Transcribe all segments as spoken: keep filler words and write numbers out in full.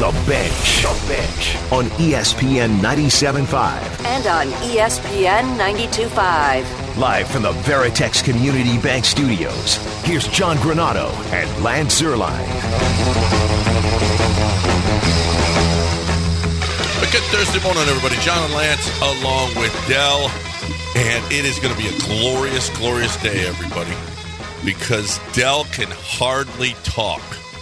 The Bench. The Bench on E S P N ninety-seven point five. And on E S P N ninety-two point five. Live from the Veritex Community Bank Studios, here's John Granato and Lance Zierlein. A good Thursday morning, everybody. John and Lance along with Dell. And it is going to be a glorious, glorious day, everybody, because Dell can hardly talk.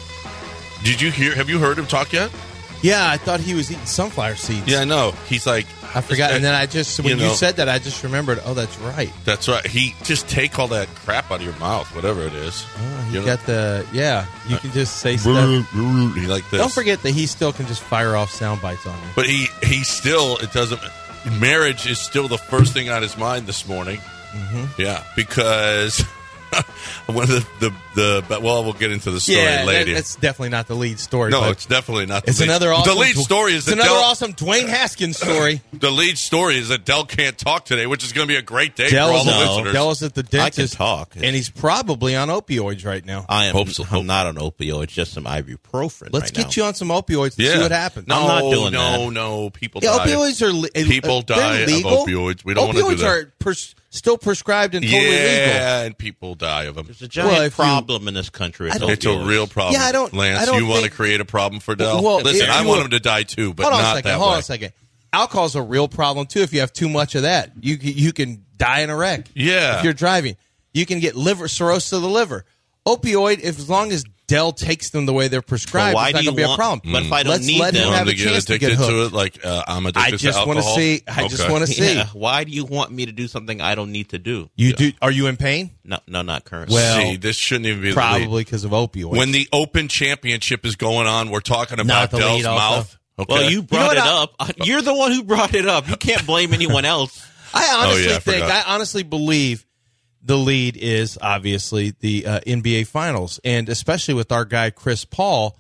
Did you hear? Have you heard him talk yet? Yeah, I thought he was eating sunflower seeds. Yeah, I know. He's like... I forgot. And then I just, when you, you know, know, said that, I just remembered, oh, that's right. That's right. He just take all that crap out of your mouth, whatever it is. Oh, he you know? got the, yeah, you can just say stuff. He like this. Don't forget that he still can just fire off sound bites on you. But he, he still, it doesn't, marriage is still the first thing on his mind this morning. Mm-hmm. Yeah, because... One of the, the, the well, we'll get into the story yeah, later. That, that's definitely not the lead story. No, but it's definitely not the it's lead. Another awesome, the lead story is it's that another Dell, awesome Dwayne Haskins story. The lead story is that Dell can't talk today, which is going to be a great day Dell's for all the no, listeners. Dell's at the dentist. I can talk. And he's probably on opioids right now. I am Hope so. I'm not on opioids, just some ibuprofen Let's right get now. you on some opioids and yeah. see what happens. No, I'm not doing no, that. no. People Yeah, die. opioids are le- People uh, die they're of legal. opioids. We don't opioids want to do that. are pers- still prescribed and totally yeah, legal. and people die of them. There's a giant Well, if you- problem in this country. With It's a opioids. real problem. Yeah, I don't- Lance, I don't you want to think- create a problem for Dell? Well, Listen, if I you want were- him to die too, but hold on not a second. that Hold way. on a second. Alcohol's a real problem too. If you have too much of that, you you can die in a wreck. Yeah. If you're driving, you can get liver cirrhosis of the liver. Opioid, if as long as Dell takes them the way they're prescribed, But why it's not do going to be you a want- problem. But if I don't Let's need let them- him have to a get chance to addicted get hooked. to it, like uh, I'm addicted I just to want to alcohol. see. I just Okay. want to see. Yeah. Why do you want me to do something I don't need to do? You Yeah. do? Are you in pain? No, no, not currently. Well, See, this shouldn't even be the lead. Probably because of opioids. When the Open Championship is going on, we're talking Not about the Dell's lead also. mouth. Okay. well, you brought what it I- up. You're the one who brought it up. You can't blame anyone else. I honestly Oh, yeah, I think, forgot. I honestly believe the lead is obviously the uh, N B A Finals, and especially with our guy Chris Paul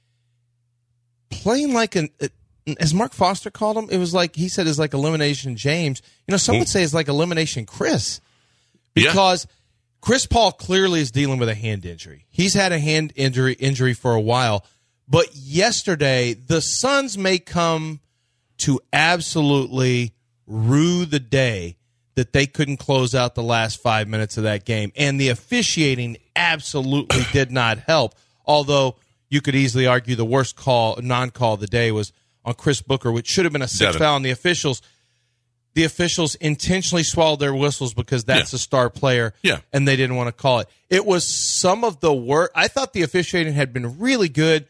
playing like an, uh, as Mark Foster called him, it was like he said, it's like Elimination James. You know, some would say it's like Elimination Chris, Yeah. because Chris Paul clearly is dealing with a hand injury. He's had a hand injury injury for a while, but yesterday the Suns may come to absolutely rue the day that they couldn't close out the last five minutes of that game. And the officiating absolutely did not help, although you could easily argue the worst call, non-call of the day was on Chris Booker, which should have been a six Devin. foul, and the officials the officials intentionally swallowed their whistles because that's Yeah. a star player, Yeah. and they didn't want to call it. It was some of the worst. I thought the officiating had been really good,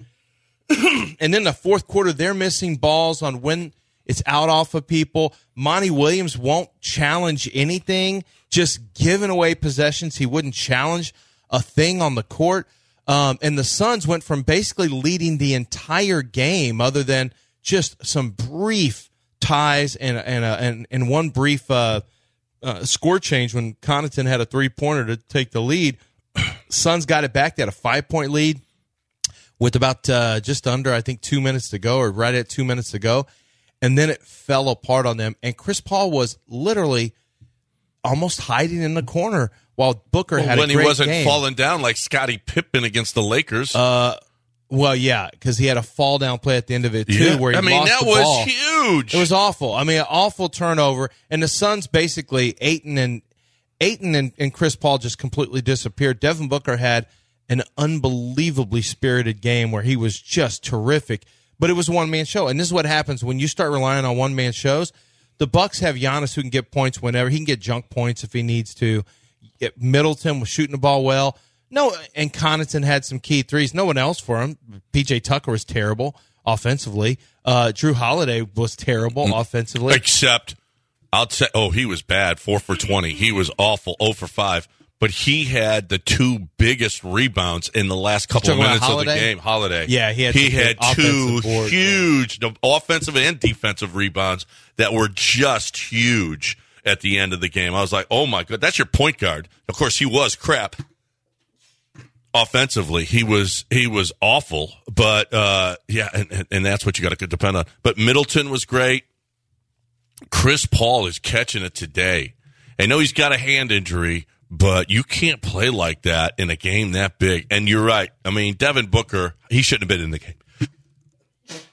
and then the fourth quarter, they're missing balls on when it's out off of people. Monty Williams won't challenge anything, just giving away possessions. He wouldn't challenge a thing on the court. Um, and the Suns went from basically leading the entire game, other than just some brief ties and and uh, and, and one brief uh, uh, score change when Connaughton had a three pointer to take the lead. Suns got it back. They had a five point lead with about uh, just under, I think, two minutes to go, or right at two minutes to go. And then it fell apart on them. And Chris Paul was literally almost hiding in the corner while Booker Well, had when a great he wasn't game. falling down like Scottie Pippen against the Lakers. Uh, well, yeah, because he had a fall down play at the end of it too, Yeah. where he I mean, lost that the was ball. huge. It was awful. I mean, an awful turnover, and the Suns basically Ayton and Ayton and, and Chris Paul just completely disappeared. Devin Booker had an unbelievably spirited game where he was just terrific, but it was a one man show. And this is what happens when you start relying on one man shows. The Bucks have Giannis who can get points whenever he can get junk points if he needs to. Middleton was shooting the ball well. No, and Connaughton had some key threes. No one else for him. P J Tucker was terrible offensively. Uh, Drew Holiday was terrible Mm. offensively. Except, I'll say, oh, he was bad. Four for twenty. He was awful. zero for five. But he had the two biggest rebounds in the last couple of Talking about minutes of the Holiday? game. Holiday. Yeah, he had he some had big two offensive boards, huge no, offensive and defensive rebounds that were just huge at the end of the game. I was like, oh my god, that's your point guard. Of course, he was crap. Offensively, he was he was awful, but uh, yeah, and, and, and that's what you got to depend on. But Middleton was great. Chris Paul is catching it today. I know he's got a hand injury, but you can't play like that in a game that big. And you're right. I mean, Devin Booker, he shouldn't have been in the game.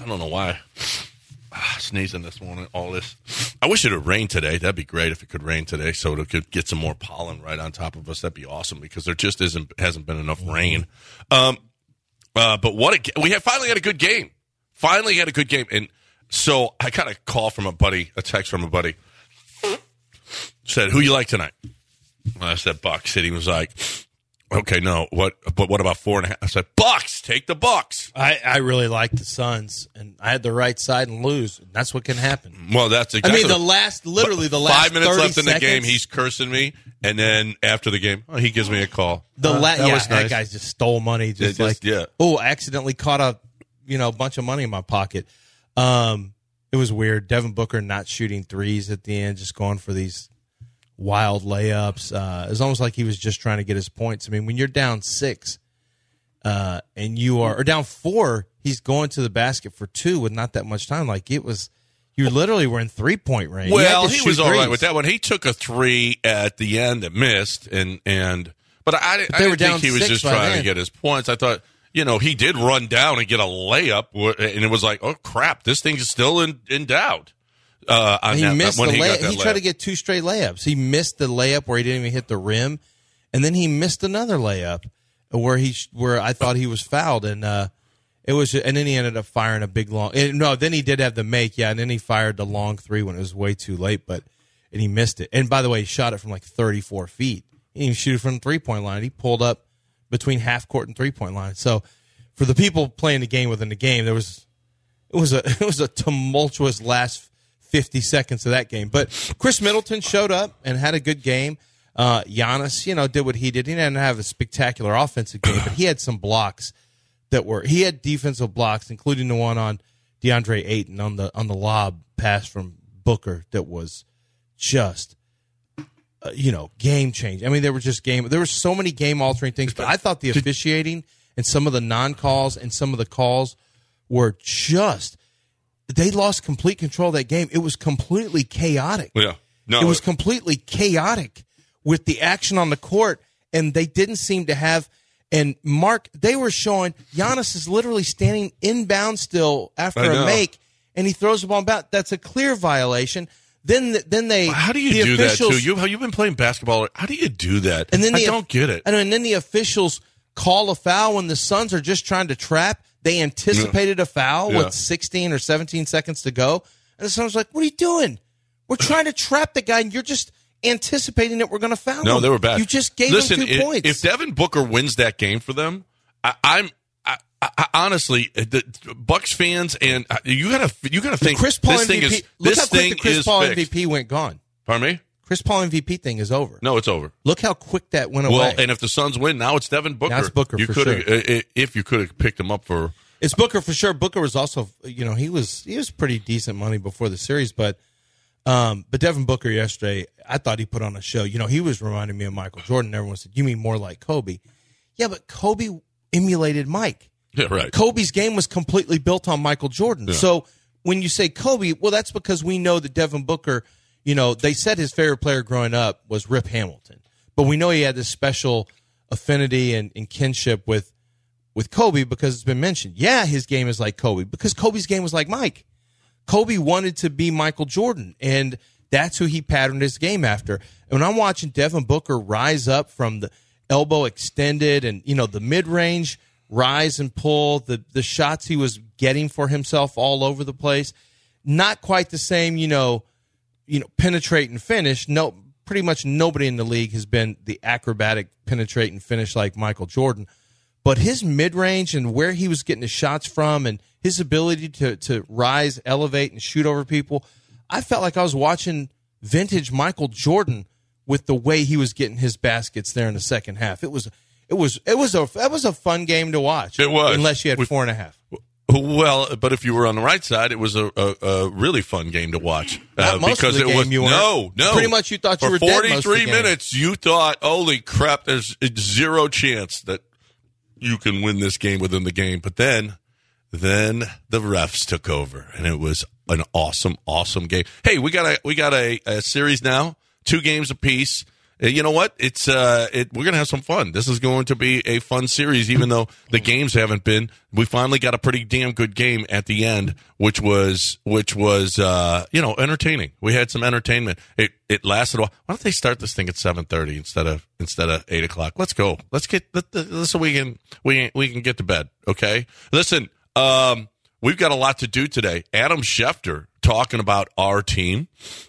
I don't know why. Ah, sneezing this morning, all this. I wish it would rain today. That'd be great if it could rain today, so it could get some more pollen right on top of us. That'd be awesome because there just isn't hasn't been enough rain. Um, uh, but what a, we have finally had a good game. Finally had a good game, and so I got a call from a buddy, a text from a buddy. Said, "Who you like tonight?" And I said, "Bucks." And he was like, "Okay, no. What? But what about four and a half?" I said, "Bucks. Take the Bucks." I, I really like the Suns, and I had the right side and lose. And that's what can happen. Well, that's exactly. I mean, the last, literally the last five minutes left in the seconds, game. He's cursing me, and then after the game, oh, he gives me a call. The uh, la- that yeah, was that nice. guy just stole money. Just, just like, yeah. oh, accidentally caught a, you know, bunch of money in my pocket. Um, it was weird. Devin Booker not shooting threes at the end, just going for these wild layups. Uh, it was almost like he was just trying to get his points. I mean, when you're down six, uh, and you are or down four, he's going to the basket for two with not that much time. Like it was, you literally were in three point range. Well, he was all right threes. with that one. He took a three at the end that missed, and and but I, didn't- But I they didn't were down think he was six just by trying then. to get his points. I thought, you know, he did run down and get a layup, and it was like, oh crap, this thing is still in in doubt. Uh, on And he that, missed when the he got layup. that He tried layup. to get two straight layups. He missed the layup where he didn't even hit the rim, and then he missed another layup where he where I thought he was fouled, and uh, it was. And then he ended up firing a big long. And no, then he did have the make, yeah, and then he fired the long three when it was way too late, but and he missed it. And by the way, he shot it from like thirty-four feet. He didn't even shoot it from the three point line. He pulled up between half court and three point line. So for the people playing the game within the game, there was it was a it was a tumultuous last fifty seconds of that game. But Chris Middleton showed up and had a good game. Uh, Giannis, you know, did what he did. He didn't have a spectacular offensive game, but he had some blocks that were. He had defensive blocks, including the one on DeAndre Ayton on the on the lob pass from Booker that was just, uh, you know, game changing. I mean, there were just game. There were so many game altering things, but I thought the officiating and some of the non calls and some of the calls were just. They lost complete control of that game. It was completely chaotic. Yeah, no, it was completely chaotic with the action on the court, and they didn't seem to have. And Mark, they were showing Giannis is literally standing inbound still after I know. a make, and he throws the ball back. That's a clear violation. Then, then they. How do you the do officials, that too? You you've been playing basketball. How do you do that? And then I the, don't get it. I know, and then the officials call a foul when the Suns are just trying to trap. They anticipated a foul Yeah. with sixteen or seventeen seconds to go. And the Suns were like, what are you doing? We're trying to trap the guy, and you're just anticipating that we're going to foul him. No, they were bad. You just gave Listen, him two if, points. if Devin Booker wins that game for them, I, I'm I, I, honestly the Bucks fans, and uh, you gotta you gotta think Chris Paul this M V P, thing is look this how quick thing the Chris is Paul fixed. M V P went gone. Pardon me? Chris Paul M V P thing is over. No, it's over. Look how quick that went Well, away. and if the Suns win, now it's Devin Booker. Now it's Booker you for could sure. uh, if you could have picked him up for. It's Booker for sure. Booker was also, you know, he was he was pretty decent money before the series, but um, but Devin Booker yesterday, I thought he put on a show. You know, he was reminding me of Michael Jordan. Everyone said, "You mean more like Kobe?" Yeah, but Kobe emulated Mike. Yeah, right. Kobe's game was completely built on Michael Jordan. Yeah. So when you say Kobe, well, that's because we know that Devin Booker, you know, they said his favorite player growing up was Rip Hamilton, but we know he had this special affinity and, and kinship with. with Kobe because it's been mentioned. Yeah, his game is like Kobe because Kobe's game was like Mike. Kobe wanted to be Michael Jordan, and that's who he patterned his game after. And when I'm watching Devin Booker rise up from the elbow extended and, you know, the mid-range rise and pull, the, the shots he was getting for himself all over the place, not quite the same, you know, you know, penetrate and finish. No, pretty much nobody in the league has been the acrobatic penetrate and finish like Michael Jordan. But his mid-range and where he was getting his shots from and his ability to, to rise, elevate, and shoot over people, I felt like I was watching vintage Michael Jordan with the way he was getting his baskets there in the second half. It was it was it was a that was a fun game to watch. It was. Unless you had We- four and a half. Well, but if you were on the right side, it was a, a, a really fun game to watch. Not most because of the it game was you weren't. no, no. Pretty much you thought you For were dead most of the forty-three game. minutes, you thought, "Holy crap! There's zero chance that you can win this game within the game." But then, then the refs took over, and it was an awesome, awesome game. Hey, we got a we got a, a series now, two games apiece. uh, you know what? It's uh, it, we're going to have some fun. This is going to be a fun series, even though the games haven't been. We finally got a pretty damn good game at the end, which was which was uh, you know entertaining. We had some entertainment. It it lasted a while. Why don't they start this thing at seven thirty instead of instead of eight o'clock? Let's go. Let's get this so we can we we can get to bed. Okay. Listen, um, we've got a lot to do today. Adam Schefter talking about our team.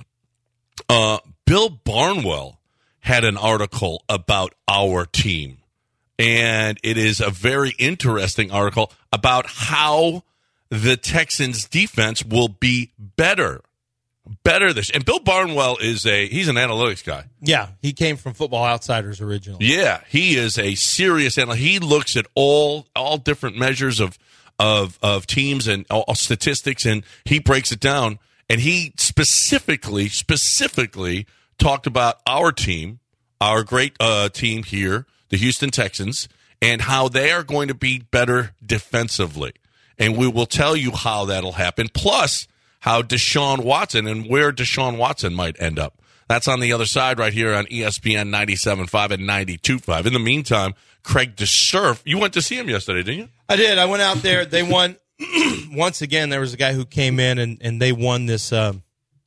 Uh, Bill Barnwell had an article about our team, and it is a very interesting article about how the Texans' defense will be better, better this. And Bill Barnwell is a he's an analytics guy. Yeah, he came from Football Outsiders originally. Yeah, he is a serious analyst. He looks at all all different measures of of of teams and all statistics, and he breaks it down. And he specifically, specifically talked about our team, our great uh, team here, the Houston Texans, and how they are going to be better defensively. And we will tell you how that'll happen, plus how Deshaun Watson and where Deshaun Watson might end up. That's on the other side right here on E S P N ninety-seven point five and ninety-two point five. In the meantime, Craig DeSurf, you went to see him yesterday, didn't you? I did. I went out there. They won. Once again, there was a guy who came in and, and they won this um,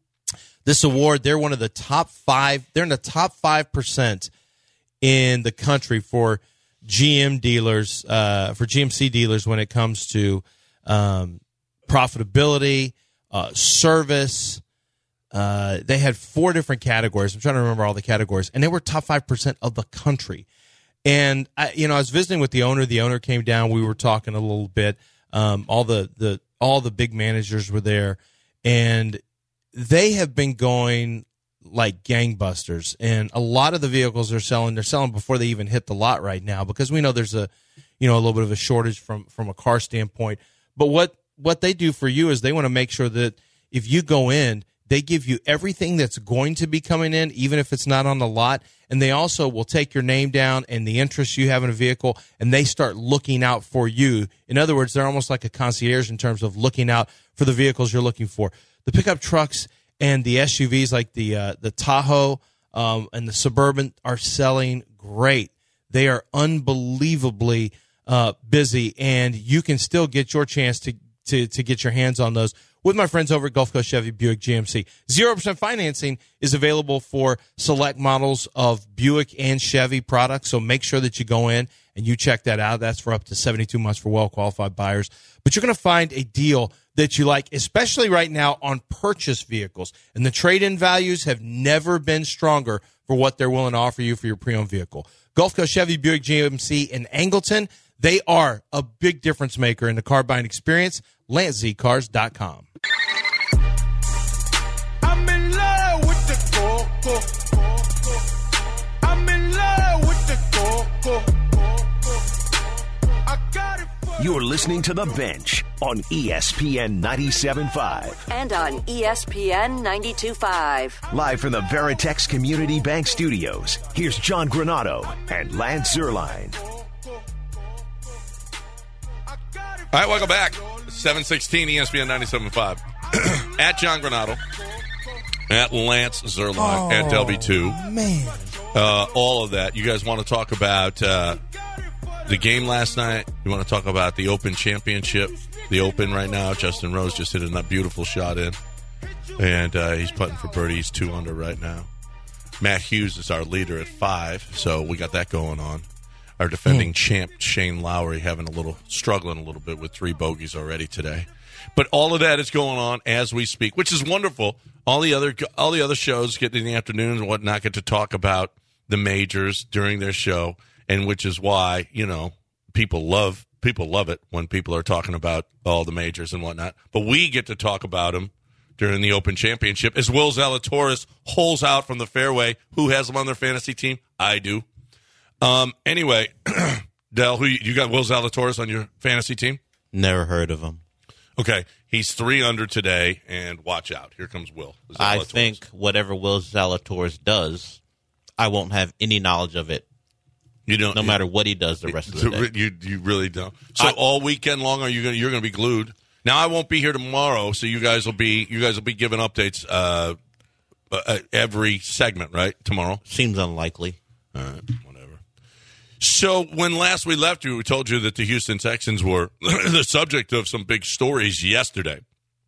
this award. They're one of the top five. They're in the top five percent in the country for G M dealers, uh, for G M C dealers when it comes to um, profitability, uh, service. Uh, they had four different categories. I'm trying to remember all the categories, and they were top five percent of the country. And I, you know, I was visiting with the owner. The owner came down. We were talking a little bit. Um, all the, the all the big managers were there, and they have been going like gangbusters. And a lot of the vehicles they're selling, they're selling before they even hit the lot right now, because we know there's a, you know, a little bit of a shortage from from a car standpoint. But what what they do for you is they want to make sure that if you go in, they give you everything that's going to be coming in, even if it's not on the lot. And they also will take your name down and the interest you have in a vehicle, and they start looking out for you. In other words, they're almost like a concierge in terms of looking out for the vehicles you're looking for. The pickup trucks and the S U Vs like the uh, the Tahoe um, and the Suburban are selling great. They are unbelievably uh, busy, and you can still get your chance to, to, to get your hands on those with my friends over at Gulf Coast Chevy Buick G M C. zero percent financing is available for select models of Buick and Chevy products, so make sure that you go in and you check that out. That's for up to seventy-two months for well-qualified buyers. But you're going to find a deal that you like, especially right now on purchase vehicles. And the trade-in values have never been stronger for what they're willing to offer you for your pre-owned vehicle. Gulf Coast Chevy Buick G M C in Angleton, they are a big difference maker in the car buying experience. Lance Z Cars dot com. I'm in love with the coco. I'm in love with the coco. I got it for You're listening to The Bench on E S P N ninety-seven point five. And on E S P N ninety-two point five. Live from the Veritex Community Bank Studios, here's John Granado and Lance Zierlein. All right, welcome back. seven sixteen E S P N ninety-seven point five. At John Granado. At Lance Zierlein. Oh, at Del B two. Man. Uh, all of that. You guys want to talk about uh, the game last night? You want to talk about the Open Championship? The Open right now. Justin Rose just hit a beautiful shot in. And uh, he's putting for birdie. He's two under right now. Matt Hughes is our leader at five. So we got that going on. Our defending champ, Shane Lowry, having a little, struggling a little bit with three bogeys already today. But all of that is going on as we speak, which is wonderful. All the other, all the other shows get in the afternoon and whatnot, get to talk about the majors during their show, and which is why, you know, people love, people love it when people are talking about all the majors and whatnot. But we get to talk about them during the Open Championship as Will Zalatoris holes out from the fairway. Who has him on their fantasy team? I do. Um. Anyway, Del, who you, you got Will Zalatoris on your fantasy team? Never heard of him. Okay, he's three under today, and watch out. Here comes Will Zalatoris. I think whatever Will Zalatoris does, I won't have any knowledge of it. You don't, no you, matter what he does the rest of the day. You you really don't. So I, all weekend long, are you going? You're going to be glued. Now I won't be here tomorrow, so you guys will be you guys will be giving updates uh, uh, every segment, right? Tomorrow. Seems unlikely. All right, whatever. So when last we left you, we told you that the Houston Texans were the subject of some big stories yesterday.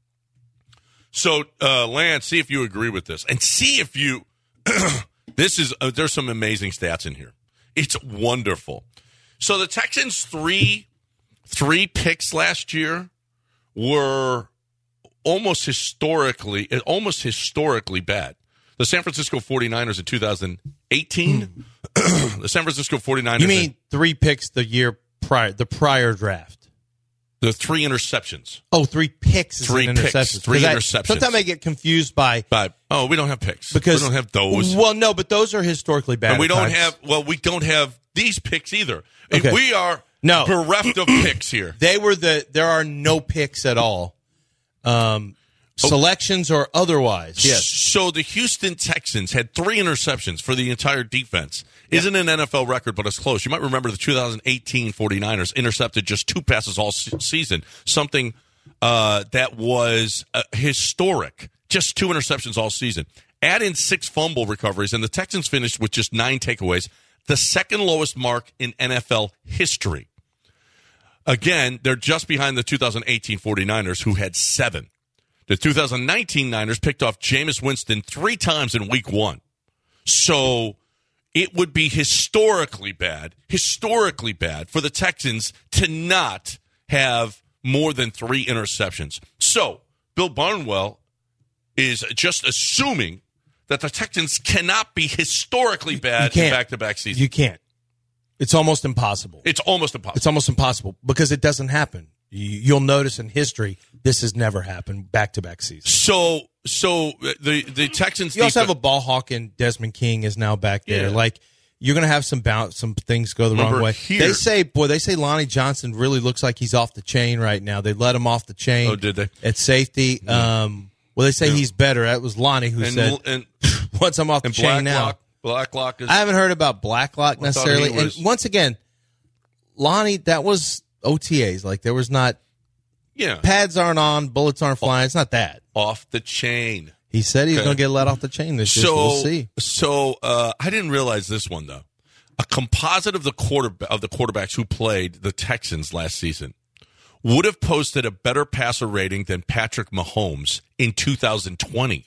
So, uh, Lance, see if you agree with this, and see if you. This is uh, there's some amazing stats in here. It's wonderful. So the Texans' three three picks last year were almost historically almost historically bad. The San Francisco forty-niners in two thousand eighteen, the San Francisco forty-niners. You mean three picks the year prior, the prior draft? The three interceptions. Oh, three picks. Is Three an picks, interceptions. three 'Cause I- interceptions. Sometimes I get confused by But oh, we don't have picks because we don't have those. Well, no, but those are historically bad. And we at don't times. have well, we don't have these picks either. Okay. We are No. bereft of picks here. They were the. There are no picks at all. Um, selections or otherwise. Yes. So the Houston Texans had three interceptions for the entire defense. Isn't an N F L record, but it's close. You might remember the two thousand eighteen forty-niners intercepted just two passes all se- season, something uh, that was uh, historic. Just two interceptions all season. Add in six fumble recoveries, and the Texans finished with just nine takeaways, the second lowest mark in N F L history. Again, they're just behind the two thousand eighteen forty-niners, who had seven. The two thousand nineteen Niners picked off Jameis Winston three times in week one. So it would be historically bad, historically bad for the Texans to not have more than three interceptions. So Bill Barnwell is just assuming that the Texans cannot be historically bad You in can't. back-to-back seasons. You can't. It's almost impossible. It's almost impossible. It's almost impossible because it doesn't happen. You- You'll notice in history this has never happened back to back seasons. So, so the the Texans. You also have a defense- ball hawk, and Desmond King is now back there. Yeah. Like you're going to have some bounce, some things go the Remember wrong way. here- They say, boy, they say Lonnie Johnson really looks like he's off the chain right now. They let him off the chain. Oh, did they? At safety. Um, well, they say Yeah. he's better. That was Lonnie who and, said, and, "Once I'm off the and chain now." Blacklock, Blacklock is. I haven't heard about Blacklock I thought necessarily. he was- And once again, Lonnie, that was O T As. Like there was not yeah, pads aren't on, bullets aren't flying. It's not that. off the chain. He said he's Okay. going to get let off the chain this year. So So, we'll see. so uh, I didn't realize this one though. A composite of the quarter of the quarterbacks who played the Texans last season would have posted a better passer rating than Patrick Mahomes in two thousand twenty.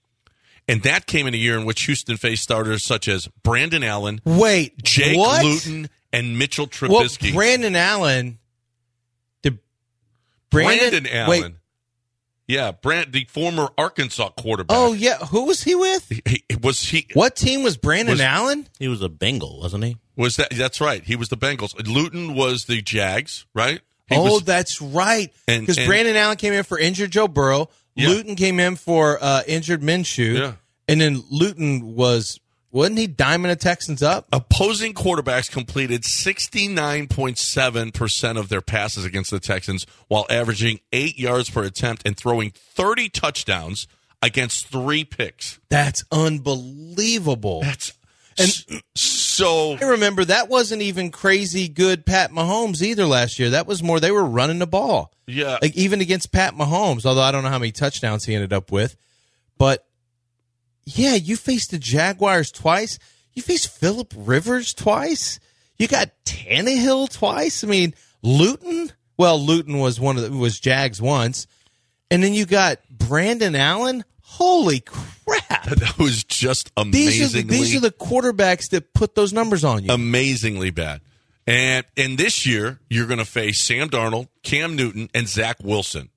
And that came in a year in which Houston faced starters such as Brandon Allen, Wait, Jake what? Luton, and Mitchell Well, Trubisky. Brandon Allen. Did Brandon, Brandon, Allen. Wait, Yeah, Brand, the former Arkansas quarterback. oh yeah, who was he with? He, he- was he? What team was Brandon Was- Allen? He was a Bengal, wasn't he? Was that? That's right. He was the Bengals. Luton was the Jags, right? He Oh, was- that's right. And- Because and- Brandon Allen came in for injured Joe Burrow. Yeah. Luton came in for uh, injured Minshew. Yeah. And then Luton was, wasn't he diming the Texans up? opposing quarterbacks completed sixty-nine point seven percent of their passes against the Texans while averaging eight yards per attempt and throwing thirty touchdowns against three picks. That's unbelievable. That's And- s- so. I remember that wasn't even crazy good Pat Mahomes either last year. That was more, they were running the ball. Yeah. Like even against Pat Mahomes, although I don't know how many touchdowns he ended up with. But yeah, you faced the Jaguars twice. You faced Phillip Rivers twice. You got Tannehill twice. I mean, Luton. Well, Luton was one of the was Jags once, and then you got Brandon Allen. Holy crap! That was just These are, the, amazingly, these are the quarterbacks that put those numbers on you. amazingly bad. And and this year you're going to face Sam Darnold, Cam Newton, and Zach Wilson.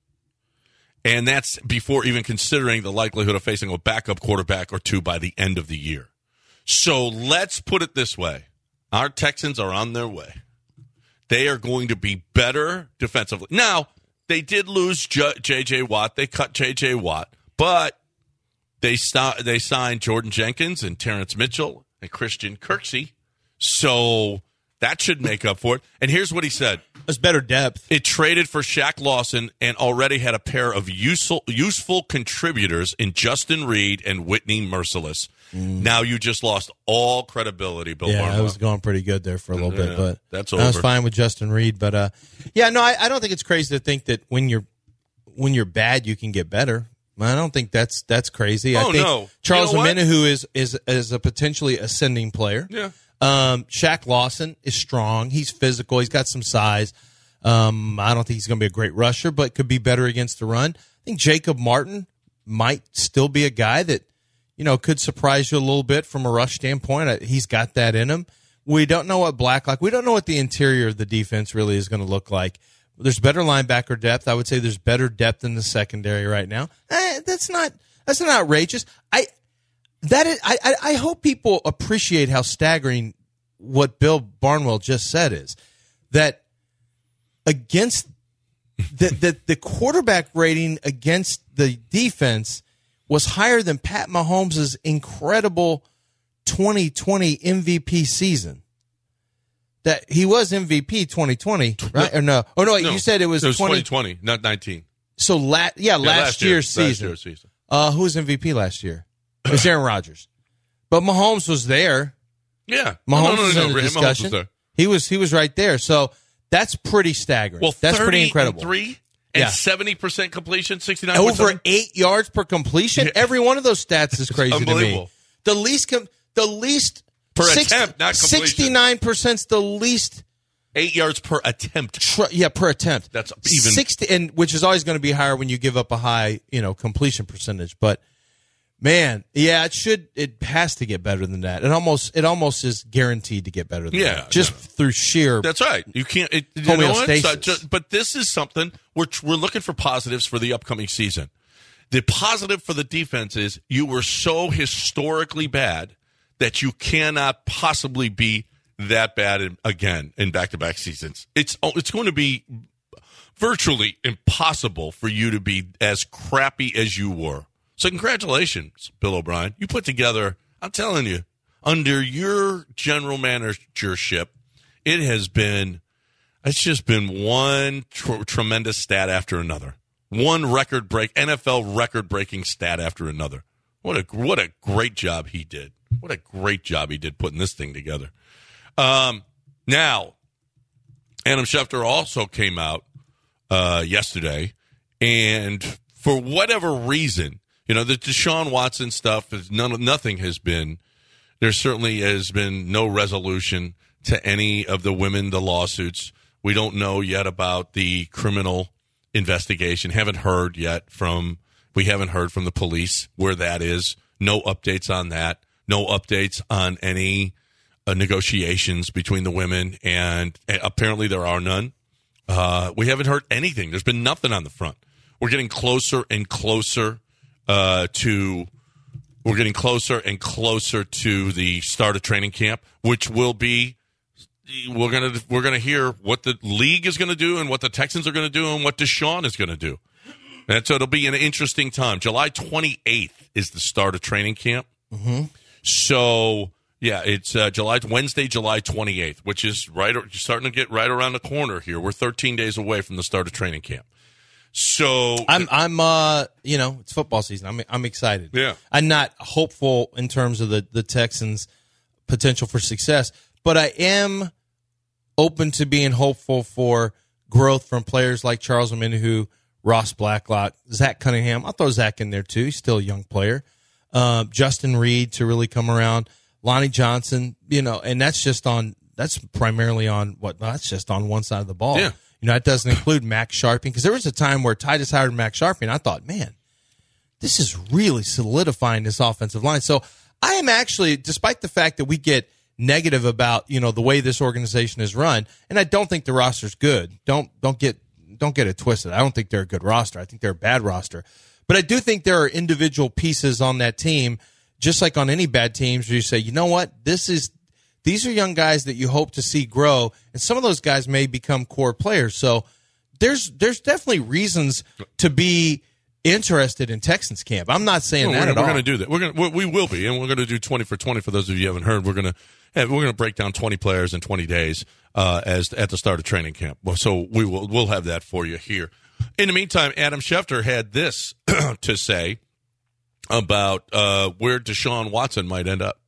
And that's before even considering the likelihood of facing a backup quarterback or two by the end of the year. So let's put it this way. Our Texans are on their way. They are going to be better defensively. Now, they did lose J J. Watt. They cut J J. Watt. But they, st- they signed Jordan Jenkins and Terrence Mitchell and Christian Kirksey. So that should make up for it. And here's what he said. There's better depth. It traded for Shaq Lawson and already had a pair of useful useful contributors in Justin Reed and Whitney Merciless. Mm. Now you just lost all credibility, Bill Yeah, Barnwell. I was going pretty good there for a little Yeah, bit, but that's I was over. fine with Justin Reed. But uh, yeah, no, I, I don't think it's crazy to think that when you're when you're bad, you can get better. I don't think that's that's crazy. I Oh, think no. Charles You know what? Omenihu is, is is a potentially ascending player. Yeah. Um, Shaq Lawson is strong. He's physical. He's got some size. Um, I don't think he's going to be a great rusher, but could be better against the run. I think Jacob Martin might still be a guy that, you know, could surprise you a little bit from a rush standpoint. Uh, He's got that in him. We don't know what Blacklock, we don't know what the interior of the defense really is going to look like. There's better linebacker depth. I would say there's better depth in the secondary right now. Eh, that's not that's not outrageous. I that is, I, I I hope people appreciate how staggering what Bill Barnwell just said is that against the the, the quarterback rating against the defense was higher than Pat Mahomes' incredible twenty twenty M V P season. That he was M V P twenty twenty, right? Or no? Oh no, wait, No, you said it was, it was twenty twenty twenty, not nineteen. So la- yeah, Yeah, last, year, year's season. Last year's season. Uh, who was M V P last year? It was Aaron Rodgers. But Mahomes was there. Yeah. Mahomes no, no, no, was no, in the Mahomes was discussion. there. He was he was right there. So that's pretty staggering. Well, that's pretty incredible. Three and Yeah. seventy percent completion, sixty-nine percent. Over eight yards per completion. Yeah. Every one of those stats is crazy to me. Unbelievable. The least com- the least Per attempt, not completion. sixty-nine percent is the least Eight yards per attempt. tr- yeah, per attempt. That's even- sixty, and which is always going to be higher when you give up a high, you know, completion percentage. But man, yeah, it should, it has to get better than that. It almost, it almost is guaranteed to get better than Yeah, that, just no. through sheer. That's right. You can't. It, you know what? Homeostasis. So, ju- but this is something we're we're looking for positives for the upcoming season. The positive for the defense is you were so historically bad that you cannot possibly be that bad in, again in back-to-back seasons. It's it's going to be virtually impossible for you to be as crappy as you were. So congratulations, Bill O'Brien. You put together, I'm telling you, under your general managership, it has been, it's just been one tr- tremendous stat after another. One record break, N F L record breaking stat after another. What a what a great job he did. What a great job he did putting this thing together. Um, now, Adam Schefter also came out uh, yesterday, and for whatever reason, you know, the Deshaun Watson stuff is none, nothing has been. There certainly has been no resolution to any of the women, the lawsuits. We don't know yet about the criminal investigation. Haven't heard yet from. We haven't heard from the police where that is. No updates on that. No updates on any uh, negotiations between the women, and, and apparently there are none. Uh, we haven't heard anything. There's been nothing on the front. We're getting closer and closer uh, to. We're getting closer and closer to the start of training camp, which will be. We're gonna we're gonna hear what the league is gonna do and what the Texans are gonna do and what Deshaun is gonna do. And so it'll be an interesting time. July twenty-eighth is the start of training camp. Mm-hmm. So, yeah, it's uh, July Wednesday, July twenty-eighth, which is right starting to get right around the corner here. We're thirteen days away from the start of training camp. So I'm, I'm, uh, you know, it's football season. I'm, I'm excited. Yeah. I'm not hopeful in terms of the, the Texans' potential for success, but I am open to being hopeful for growth from players like Charles Omenihu, Ross Blacklock, Zach Cunningham. I'll throw Zach in there too. He's still a young player. Uh, Justin Reed to really come around. Lonnie Johnson, you know, and that's just on, that's primarily on what, that's just on one side of the ball. Yeah. You know, that doesn't include Max Sharping, because there was a time where Titus hired Max Sharping, and I thought, man, this is really solidifying this offensive line. So I am actually, despite the fact that we get negative about, you know, the way this organization is run, and I don't think the roster's good. Don't don't get don't get it twisted. I don't think they're a good roster. I think they're a bad roster. But I do think there are individual pieces on that team, just like on any bad teams, where you say, you know what, this is these are young guys that you hope to see grow, and some of those guys may become core players. So there's there's definitely reasons to be interested in Texans camp. I'm not saying Well, that we're, at we're all. going to do that. We're going to, we will be, and we're going to do twenty for twenty. For those of you who haven't heard, we're going to we're going to break down twenty players in twenty days uh, as at the start of training camp. Well, so we will we'll have that for you here. In the meantime, Adam Schefter had this to say about uh, where Deshaun Watson might end up.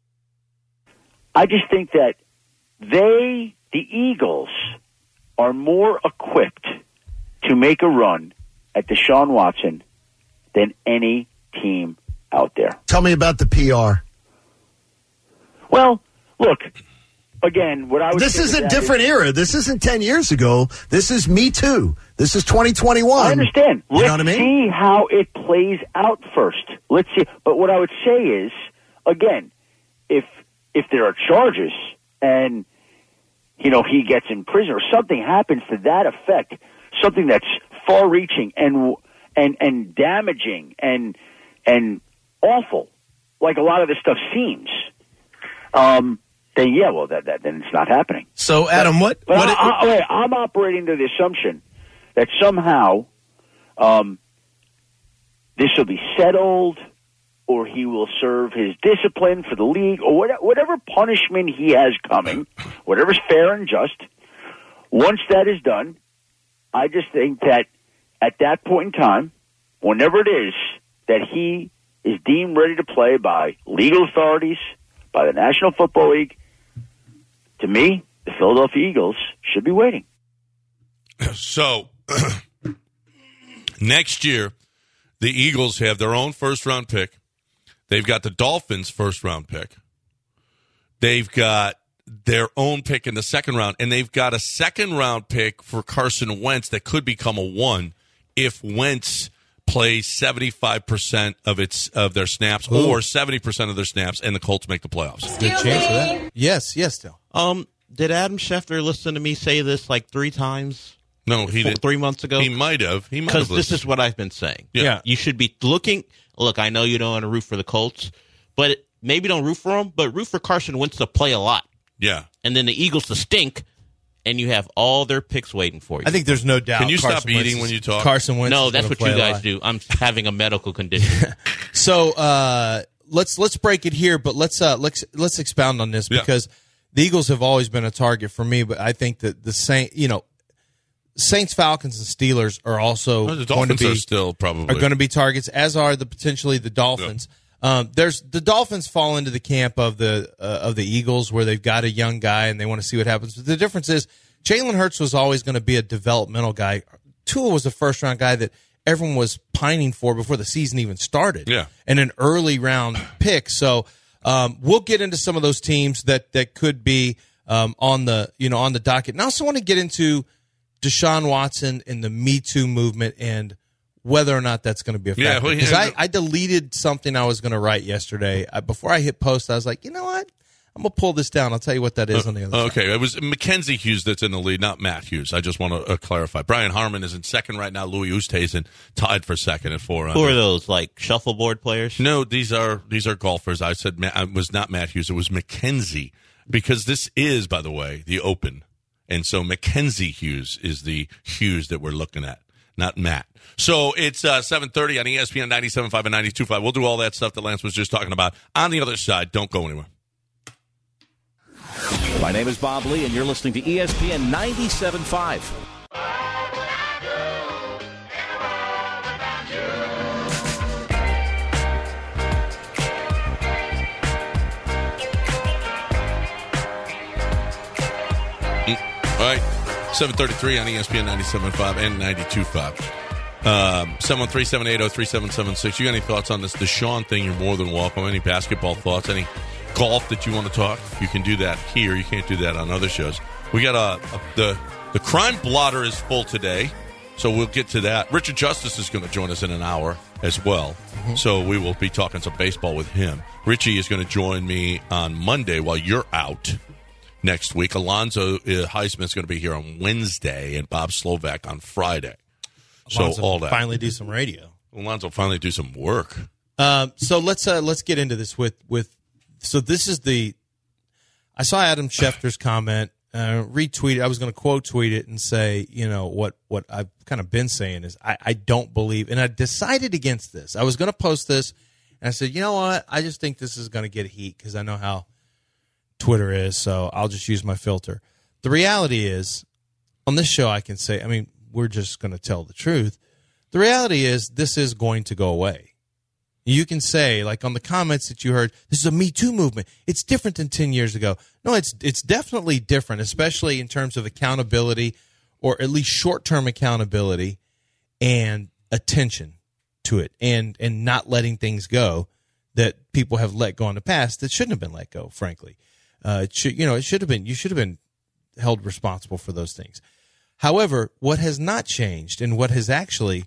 I just think that they, the Eagles, are more equipped to make a run at Deshaun Watson than any team out there. Tell me about the P R. Well, look, again, what I would This say is to a that different era. This isn't ten years ago. This is Me Too. This is twenty twenty-one. I understand. You Let's know what I mean? see how it plays out first. Let's see. But what I would say is, again, if if there are charges and, you know, he gets in prison or something happens to that effect, something that's far-reaching and and and damaging and and awful, like a lot of this stuff seems, um, then yeah, well, that, that then it's not happening. So, Adam, what? But what I, I, wait, I'm operating to the assumption that somehow um, this will be settled, or he will serve his discipline for the league, or whatever, whatever punishment he has coming, whatever's fair and just. Once that is done, I just think that at that point in time, whenever it is that he is deemed ready to play by legal authorities, by the National Football League, to me, the Philadelphia Eagles should be waiting. So, next year, the Eagles have their own first-round pick. They've got the Dolphins' first-round pick. They've got their own pick in the second round, and they've got a second-round pick for Carson Wentz that could become a one if Wentz plays seventy-five percent of its of their snaps Ooh. or seventy percent of their snaps, and the Colts make the playoffs. Good chance for that. Yes, yes, still. Um, did Adam Schefter listen to me say this like three times? No, he Four, did. Three months ago? He might have. He might Because have this listened. is what I've been saying. Yeah. Yeah. You should be looking. Look, I know you don't want to root for the Colts, but maybe don't root for them, but root for Carson Wentz to play a lot. Yeah. And then the Eagles to stink, and you have all their picks waiting for you. I think there's no doubt. Can you Carson stop eating Wentz is- when you talk? Carson Wentz. no, is that's gonna what play you a guys lot. do. I'm having a medical condition. So uh, let's let's break it here, but let's uh, let's let's expound on this Yeah. because the Eagles have always been a target for me. But I think that the Saint, you know, Saints, Falcons, and Steelers are also Well, the going to Dolphins be are still probably are going to be targets, as are the potentially the Dolphins. Um, there's the Dolphins fall into the camp of the uh, of the Eagles, where they've got a young guy and they want to see what happens. But the difference is Jalen Hurts was always going to be a developmental guy. Tua was a first round guy that everyone was pining for before the season even started. Yeah. And an early round pick. So um, we'll get into some of those teams that that could be um, on the you know on the docket. And I also want to get into Deshaun Watson and the Me Too movement and whether or not that's going to be a Yeah, factor. well, Because yeah, I, no- I deleted something I was going to write yesterday. I, before I hit post, I was like, you know what? I'm going to pull this down. I'll tell you what that is on the other side. Okay, it was Mackenzie Hughes that's in the lead, not Matt Hughes. I just want to uh, clarify. Brian Harmon is in second right now. Louis Oosthuizen tied for second at four. Who are those, like shuffleboard players? No, these are these are golfers. I said Ma- it was not Matt Hughes. It was Mackenzie, because this is, by the way, the Open, and so Mackenzie Hughes is the Hughes that we're looking at, not Matt. So it's uh, seven thirty on E S P N ninety-seven point five and ninety-two point five. We'll do all that stuff that Lance was just talking about on the other side. Don't go anywhere. My name is Bob Lee, and you're listening to E S P N ninety-seven point five. All right, seven thirty-three on E S P N ninety-seven point five and ninety-two point five. Um, seven one three, seven eight zero, three seven seven six. You got any thoughts on this Deshaun thing? You're more than welcome. Any basketball thoughts? Any golf that you want to talk? You can do that here. You can't do that on other shows. We got a, a the the crime blotter is full today, so we'll get to that. Richard Justice is going to join us in an hour as well, mm-hmm. so we will be talking some baseball with him. Richie is going to join me on Monday while you're out next week. Alonzo uh, Highsmith is going to be here on Wednesday, and Bob Slovak on Friday. Alonzo So all that. finally do some radio. Alonzo finally do some work. Um, so let's uh, let's get into this with with. So this is the. I saw Adam Schefter's comment. Uh, retweet it. I was going to quote tweet it and say, you know, what what I've kind of been saying is I, I don't believe, and I decided against this. I was going to post this, and I said, you know what? I just think this is going to get heat because I know how Twitter is, so I'll just use my filter. The reality is, on this show, I can say, I mean, we're just going to tell the truth. The reality is, this is going to go away. You can say, like on the comments that you heard, this is a Me Too movement. It's different than ten years ago. No, it's it's definitely different, especially in terms of accountability, or at least short-term accountability and attention. to it, and and not letting things go that people have let go in the past that shouldn't have been let go. Frankly, uh, it should you know it should have been you should have been held responsible for those things. However, what has not changed, and what has actually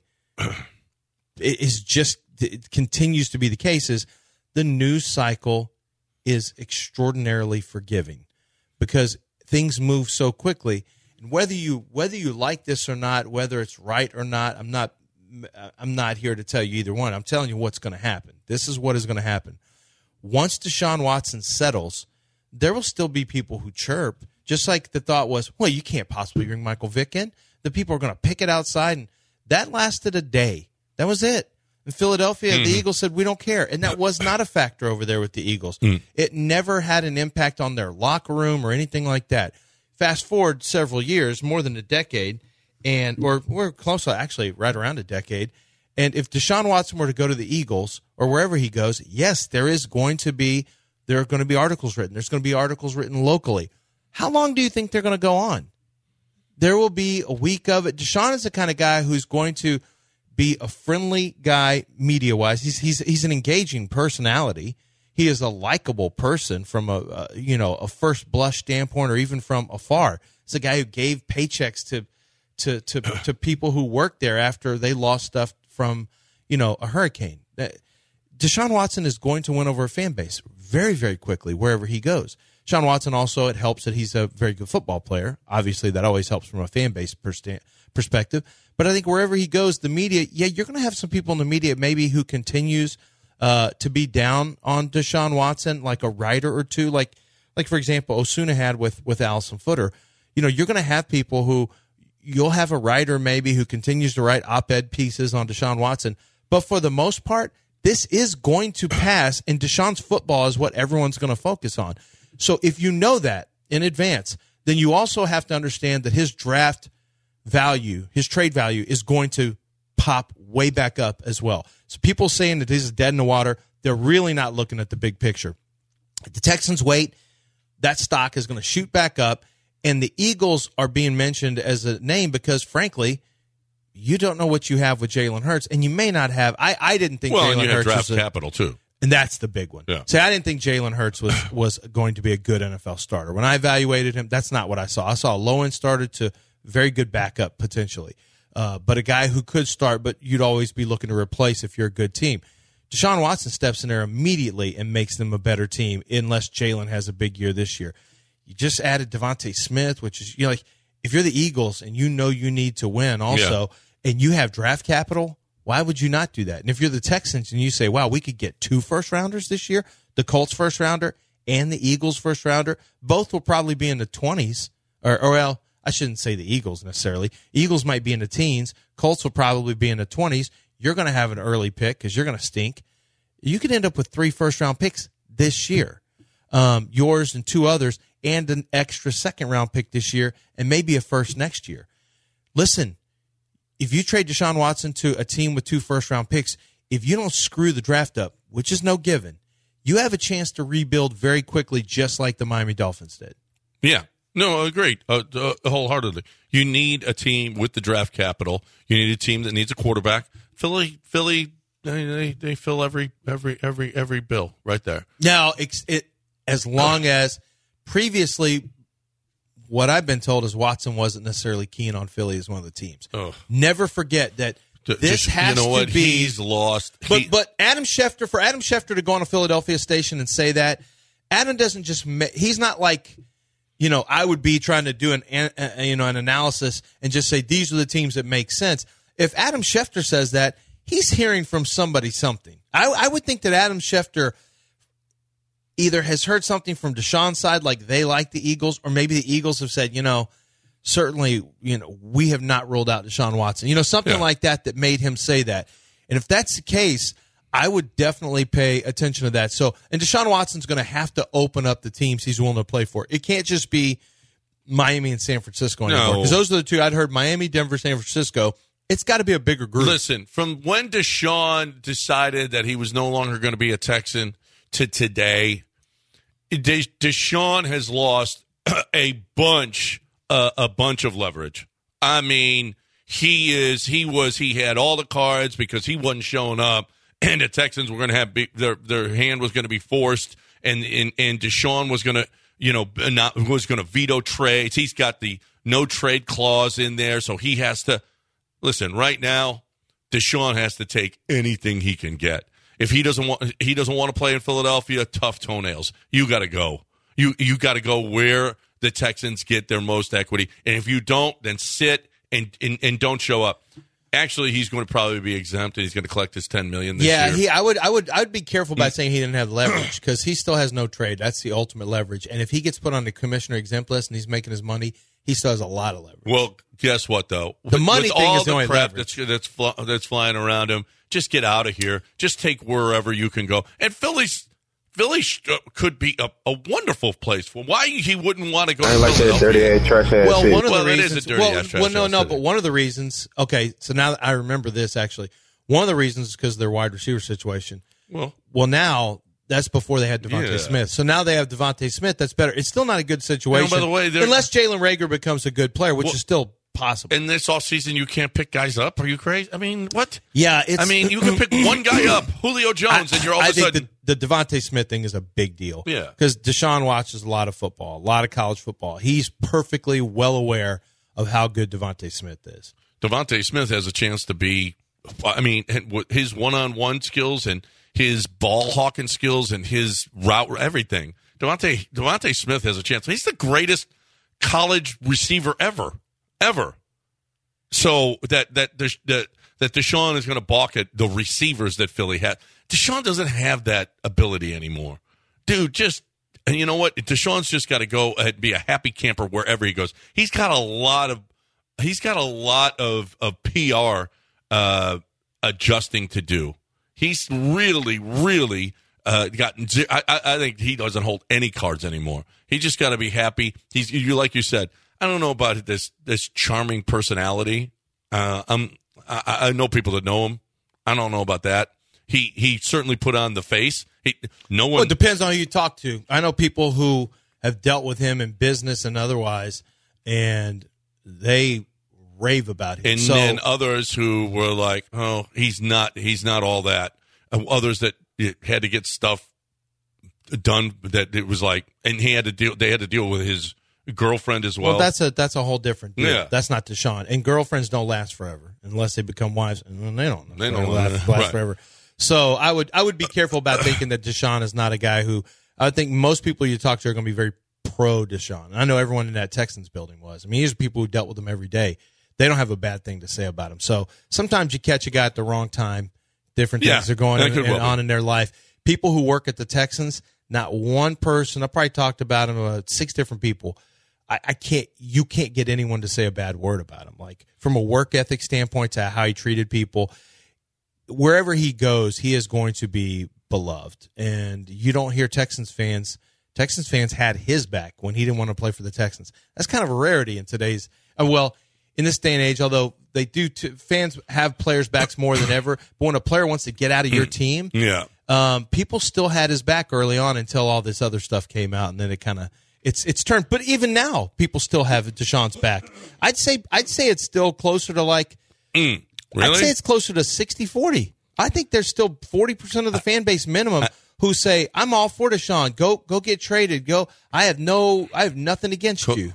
is just it continues to be the case, is the news cycle is extraordinarily forgiving because things move so quickly. And whether you whether you like this or not, whether it's right or not, I'm not I'm not here to tell you either one. I'm telling you what's going to happen. This is what is going to happen. Once Deshaun Watson settles, there will still be people who chirp, just like the thought was, well, you can't possibly bring Michael Vick in. The people are going to pick it outside, and that lasted a day. That was it. In Philadelphia, mm. the Eagles said, we don't care. And that was not a factor over there with the Eagles. Mm. It never had an impact on their locker room or anything like that. Fast forward several years, more than a decade, and or we're close, actually, right around a decade. And if Deshaun Watson were to go to the Eagles or wherever he goes, yes, there is going to be there are going to be articles written. There's going to be articles written locally. How long do you think they're going to go on? There will be a week of it. Deshaun is the kind of guy who's going to be a friendly guy media-wise. He's he's he's an engaging personality. He is a likable person from a, a you know a first blush standpoint, or even from afar. He's a guy who gave paychecks to to to to people who worked there after they lost stuff from you know a hurricane. Deshaun Watson is going to win over a fan base very very quickly wherever he goes. Deshaun Watson also, it helps that he's a very good football player. Obviously, that always helps from a fan base perspective. But I think wherever he goes, the media, yeah, you're going to have some people in the media maybe who continues uh, to be down on Deshaun Watson, like a writer or two, like, like for example, Osuna had with, with Allison Footer. You know, you're going to have people who, you'll have a writer maybe who continues to write op-ed pieces on Deshaun Watson. But for the most part, this is going to pass, and Deshaun's football is what everyone's going to focus on. So if you know that in advance, then you also have to understand that his draft value, his trade value, is going to pop way back up as well. So people saying that this is dead in the water, they're really not looking at the big picture. If the Texans wait, that stock is going to shoot back up, and the Eagles are being mentioned as a name because, frankly, you don't know what you have with Jalen Hurts, and you may not have. I, I didn't think well, Jalen and you have Hurts draft was a, capital too. And that's the big one. Yeah. See, I didn't think Jalen Hurts was, was going to be a good N F L starter. When I evaluated him, that's not what I saw. I saw a low-end starter to very good backup, potentially. Uh, but a guy who could start, but you'd always be looking to replace if you're a good team. Deshaun Watson steps in there immediately and makes them a better team, unless Jalen has a big year this year. You just added Devontae Smith, which is, you know, like, if you're the Eagles and you know you need to win also, yeah. and you have draft capital, why would you not do that? And if you're the Texans and you say, wow, we could get two first-rounders this year, the Colts first-rounder and the Eagles first-rounder, both will probably be in the twenties. Or, or well, I shouldn't say the Eagles necessarily. Eagles might be in the teens. Colts will probably be in the twenties. You're going to have an early pick because you're going to stink. You could end up with three first-round picks this year, um, yours and two others, and an extra second-round pick this year, and maybe a first next year. Listen, if you trade Deshaun Watson to a team with two first-round picks, if you don't screw the draft up, which is no given, you have a chance to rebuild very quickly, just like the Miami Dolphins did. Yeah. No, agreed. Uh, uh, wholeheartedly. You need a team with the draft capital. You need a team that needs a quarterback. Philly, Philly, they they, they fill every every every every bill right there. Now, it, it as long as previously, what I've been told is Watson wasn't necessarily keen on Philly as one of the teams. Ugh. Never forget that this Just, has you know to what? be. He's lost. But he, but Adam Schefter, for Adam Schefter to go on a Philadelphia station and say that, Adam doesn't just. He's not like, you know, I would be trying to do an, an you know an analysis and just say these are the teams that make sense. If Adam Schefter says that, he's hearing from somebody something. I, I would think that Adam Schefter either has heard something from Deshaun's side, like they like the Eagles, or maybe the Eagles have said, you know, certainly, you know, we have not ruled out Deshaun Watson. You know, something yeah. like that that made him say that. And if that's the case, I would definitely pay attention to that. So, and Deshaun Watson's going to have to open up the teams he's willing to play for. It can't just be Miami and San Francisco anymore. Because no. those are the two I'd heard: Miami, Denver, San Francisco. It's got to be a bigger group. Listen, from when Deshaun decided that he was no longer going to be a Texan to today, Deshaun has lost a bunch, uh, a bunch of leverage. I mean, he is, he was, he had all the cards because he wasn't showing up, and the Texans were going to have be, their their hand was going to be forced, and and, and Deshaun was going to, you know, not was going to veto trades. He's got the no trade clause in there, so he has to listen. Right now, Deshaun has to take anything he can get. If he doesn't want, he doesn't want to play in Philadelphia. Tough toenails. You got to go. You you got to go where the Texans get their most equity, and if you don't, then sit and and, and don't show up. Actually, he's going to probably be exempt, and he's going to collect his ten million dollars this yeah, year. he. I would. I would. I would be careful about saying he didn't have leverage because he still has no trade. That's the ultimate leverage. And if he gets put on the commissioner exempt list and he's making his money, he still has a lot of leverage. Well, guess what though? The money With thing all is the the only crap leverage. that's that's fl- that's flying around him. Just get out of here. Just take wherever you can go. And Philly's Philly sh- could be a, a wonderful place for. Why he wouldn't want to go? I to like that dirty ass trash ass Well, city. one of Well, the it is reasons. a dirty well, ass trash well, no, ass no, city. but one of the reasons. Okay, so now that I remember this actually, one of the reasons is because of their wide receiver situation. Well, Well, now that's before they had Devontae Yeah. Smith. So now they have Devontae Smith. That's better. It's still not a good situation. by the way, they're- unless Jalen Reagor becomes a good player, which Well, is still possible. in this offseason, you can't pick guys up. Are you crazy? I mean, what? Yeah, it's. I mean, you can pick one guy up, Julio Jones, and you're all I of a think sudden. the, the Devontae Smith thing is a big deal. Yeah. Because Deshaun watches a lot of football, a lot of college football. He's perfectly well aware of how good Devontae Smith is. Devontae Smith has a chance to be, I mean, his one-on-one skills and his ball hawking skills and his route, everything. Devontae, Devontae Smith has a chance. He's the greatest college receiver ever, ever. So that that that that Deshaun is going to balk at the receivers that Philly had. Deshaun doesn't have that ability anymore, dude. Just and you know what? Deshaun's just got to go and be a happy camper wherever he goes. He's got a lot of he's got a lot of of P R uh, adjusting to do. He's really, really uh, gotten. I, I, I think he doesn't hold any cards anymore. He just got to be happy. He's you like you said. I don't know about this this charming personality. Uh, I'm I, I know people that know him. I don't know about that. He he certainly put on the face. He no one. Well, it depends on who you talk to. I know people who have dealt with him in business and otherwise, and they rave about him. And so, then others who were like, "Oh, he's not. He's not all that." Uh, others that had to get stuff done that it was like, and he had to deal. They had to deal with his girlfriend as well. Well, that's a that's a whole different deal. Yeah. That's not Deshaun. And girlfriends don't last forever unless they become wives, and they don't. They don't last, last- last right. forever. So I would I would be careful about thinking that Deshaun is not a guy who I think most people you talk to are going to be very pro Deshaun. I know everyone in that Texans building was. I mean, these are people who dealt with him every day. They don't have a bad thing to say about him. So sometimes you catch a guy at the wrong time. Different Yeah, things are going that in- could in- well be. on in their life. People who work at the Texans, not one person. I probably talked about him uh, six different people. I, I can't. You can't get anyone to say a bad word about him. Like from a work ethic standpoint to how he treated people, wherever he goes, he is going to be beloved. And you don't hear Texans fans. Texans fans had his back when he didn't want to play for the Texans. That's kind of a rarity in today's. Uh, well, in this day and age, although they do, t- fans have players' backs more than ever. But when a player wants to get out of your team, yeah. um, people still had his back early on until all this other stuff came out, and then it kind of it's it's turned. But even now, people still have Deshaun's back. I'd say I'd say it's still closer to like. Mm, I'd really? say it's closer to sixty forty. I think there's still forty percent of the fan base minimum who say, I'm all for Deshaun. Go go get traded. Go. I have no I have nothing against you.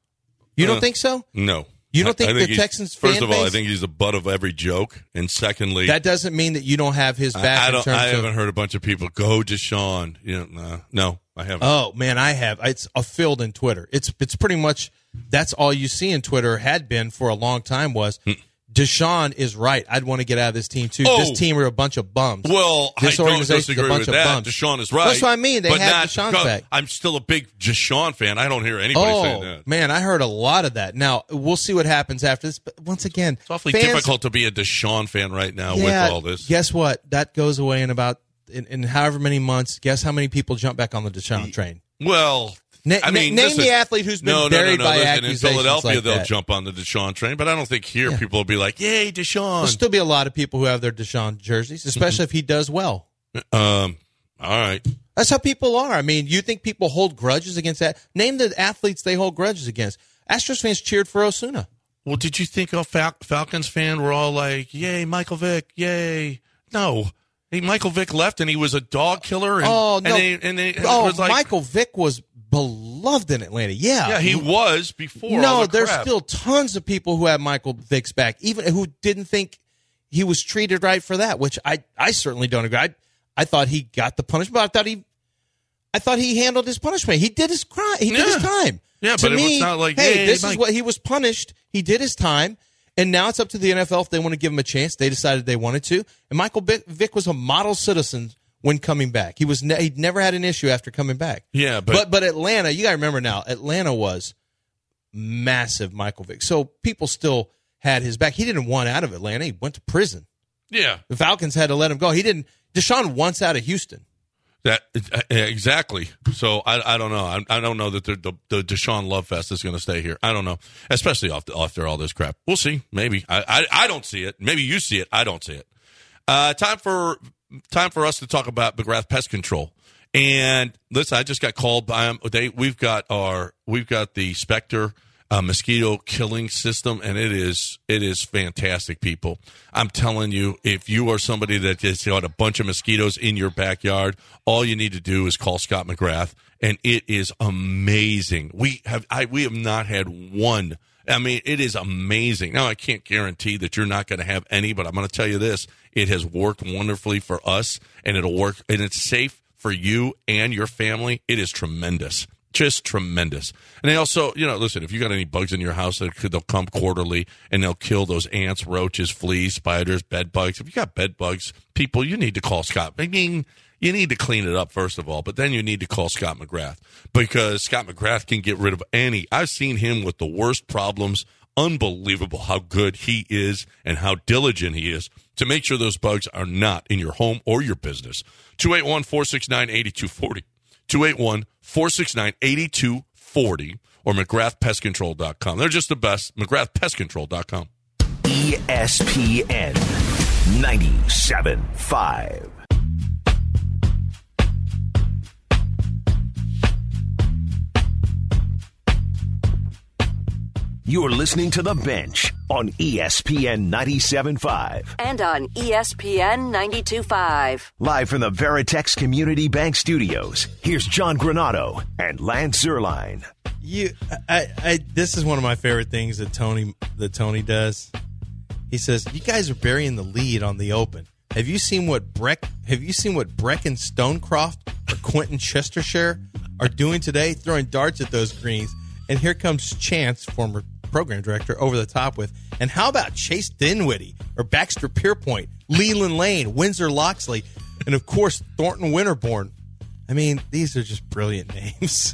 You don't Uh, think so? No. You don't I- think I the he's- Texans First fan of all, I base- think he's the butt of every joke, and secondly, That doesn't mean that you don't have his I, back I in don't. terms I of haven't heard a bunch of people go Deshaun. You know, no, no, I haven't. Oh man, I have. It's a filled in Twitter. It's it's pretty much that's all you see in Twitter had been for a long time was Deshaun is right. I'd want to get out of this team too. Oh. This team are a bunch of bums. Well, this I don't organization's disagree a bunch with of that. bums. Deshaun is right. That's what I mean. They but have not Deshaun's because- back. I'm still a big Deshaun fan. I don't hear anybody saying Oh that. man, I heard a lot of that. Now we'll see what happens after this. But once again, It's awfully fans- difficult to be a Deshaun fan right now Yeah, with all this. Guess what? That goes away in about in, in however many months. Guess how many people jump back on the Deshaun train? Well, Na- I mean, na- name listen, the athlete who's been no, no, buried no, no, by listen, accusations in Philadelphia, like they'll that. jump on the Deshaun train, but I don't think here Yeah. people will be like, "Yay, Deshaun!" There'll still be a lot of people who have their Deshaun jerseys, especially if he does well. Um, all right. That's how people are. I mean, you think people hold grudges against that? Name the athletes they hold grudges against. Astros fans cheered for Osuna. Well, did you think a Fal- Falcons fan were all like, "Yay, Michael Vick, yay"? No, he, Michael Vick left, and he was a dog killer. And, oh no! And they, and they, oh, was like, Michael Vick was beloved in Atlanta. Yeah, yeah, he was before. No, all the there's crap. still tons of people who have Michael Vick's back, even who didn't think he was treated right for that. Which I, I certainly don't agree. I, I thought he got the punishment. But I thought he, I thought he handled his punishment. He did his crime. He did Yeah. his time. Yeah, to but me, it was not like, hey, hey, this Mike. is what he was punished. He did his time, and now it's up to the N F L if they want to give him a chance. They decided they wanted to, and Michael Vick was a model citizen when coming back. He was ne- he'd never had an issue after coming back. Yeah, but but but Atlanta, you got to remember now, Atlanta was massive. Michael Vick, so people still had his back. He didn't want out of Atlanta. He went to prison. yeah, The Falcons had to let him go. He didn't. Deshaun wants out of Houston. that exactly. So I, I don't know. I, I don't know that the, the the Deshaun Love Fest is going to stay here. I don't know, especially after after all this crap. We'll see. Maybe I, I I don't see it. Maybe you see it. I don't see it. Uh, time for time for us to talk about McGrath Pest Control. And listen, I just got called by them. They we've got our we've got the Spectre uh, mosquito killing system, and it is it is fantastic, people. I'm telling you, if you are somebody that just got a bunch of mosquitoes in your backyard, all you need to do is call Scott McGrath, and it is amazing. We have I we have not had one. I mean, it is amazing. Now, I can't guarantee that you're not going to have any, but I'm going to tell you this: it has worked wonderfully for us, and it'll work, and it's safe for you and your family. It is tremendous. Just tremendous. And they also, you know, listen, if you got any bugs in your house, they'll come quarterly and they'll kill those ants, roaches, fleas, spiders, bed bugs. If you got bed bugs, people, you need to call Scott. I mean, you need to clean it up, first of all, but then you need to call Scott McGrath, because Scott McGrath can get rid of any. I've seen him with the worst problems. Unbelievable how good he is and how diligent he is to make sure those bugs are not in your home or your business. two eight one, four six nine, eight two four zero. two eight one, four six nine, eight two four zero or McGrath Pest Control dot com. They're just the best. McGrath Pest Control dot com. E S P N ninety-seven point five. You're listening to The Bench on E S P N ninety-seven point five. And on E S P N ninety-two point five. Live from the Veritex Community Bank Studios, here's John Granado and Lance Zierlein. You, I, I, this is one of my favorite things that Tony, that Tony does. He says, "You guys are burying the lead on the Open. Have you seen what Breck? Have you seen what Brecken Stonecroft or Quentin Chestershire are doing today? Throwing darts at those greens." And here comes Chance, former program director, over the top with, "And how about Chase Dinwiddie or Baxter Pierpoint, Leland Lane, Windsor Loxley, and of course Thornton Winterborn?" I mean, these are just brilliant names.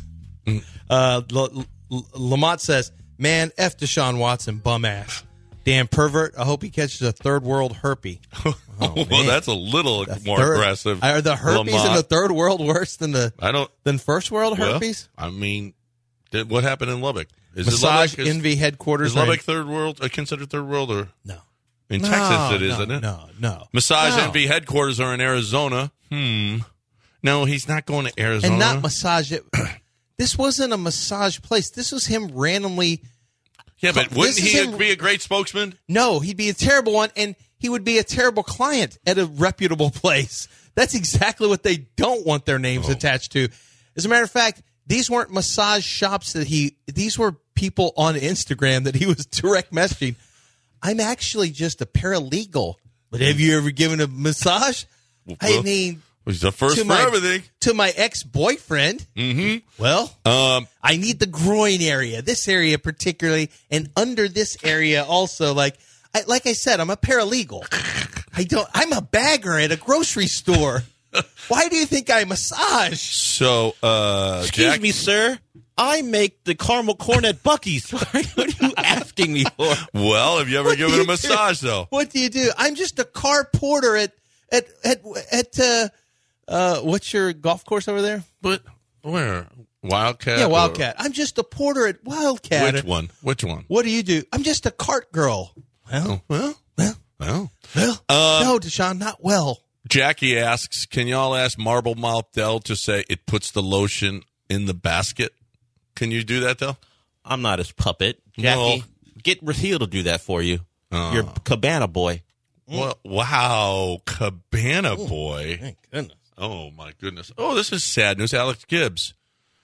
Uh, L- L- Lamont says, "Man, F Deshaun Watson, bum ass. Damn pervert. I hope he catches a third world herpy." Oh, well, man. that's a little The more third- aggressive. Are the herpes Lamont. in the third world worse than the I don't than first world well, herpes? I mean, did, what happened in Lubbock? Is Massage it Lubbock? Is, Envy headquarters. is Lubbock third world? Uh, considered third world, or No. in No, Texas it is, no, isn't it? No, no. Massage No. Envy headquarters are in Arizona. Hmm. No, he's not going to Arizona. And not massage it. This wasn't a massage place. This was him randomly. yeah, but This wouldn't is he him- be a great spokesman? No, he'd be a terrible one, and he would be a terrible client at a reputable place. That's exactly what they don't want their names Oh. attached to. As a matter of fact, these weren't massage shops that he, these were people on Instagram that he was direct messaging. "I'm actually just a paralegal, but have you ever given a massage?" I Well, mean, He's the first to for my, everything. to my ex-boyfriend. Mm-hmm. Well, Um, I need the groin area, this area particularly, and under this area also. Like, I, like I said, I'm a paralegal. I don't. I'm a bagger at a grocery store. Why do you think I massage? so, uh, Excuse Jack, me, sir. I make the caramel corn at Buc-ee's. What are you asking me for? well, have you ever What do given you a massage, do? though? What do you do? I'm just a car porter at at at at. Uh, uh, what's your golf course over there? But where? Wildcat? Yeah, or- Wildcat. I'm just a porter at Wildcat. Which one? Which one? What do you do? I'm just a cart girl. Well, Well, well, well. well. Uh, no, Deshaun, not well. Jackie asks, can y'all ask Marble Mouth Dell to say it puts the lotion in the basket? Can you do that, though? I'm not his puppet. Jackie, Well, get Raheel to do that for you. Oh. Your Cabana boy. Well, wow, Cabana boy. Thank goodness. Oh, my goodness. Oh, this is sad news. Alex Gibbs,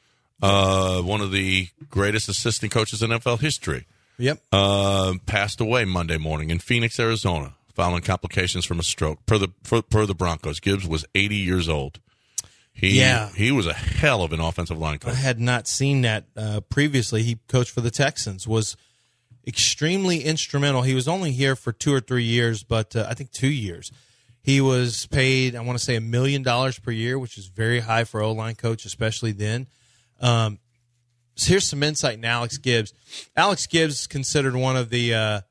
uh, one of the greatest assistant coaches in N F L history, Yep. uh, passed away Monday morning in Phoenix, Arizona, following complications from a stroke. Per the per, per the Broncos, Gibbs was eighty years old. He, Yeah. he was a hell of an offensive line coach. I had not seen that uh, previously. He coached for the Texans, was extremely instrumental. He was only here for two or three years, but uh, I think two years. He was paid, I want to say, a million dollars per year, which is very high for O-line coach, especially then. Um, so here's some insight in Alex Gibbs. Alex Gibbs is considered one of the uh,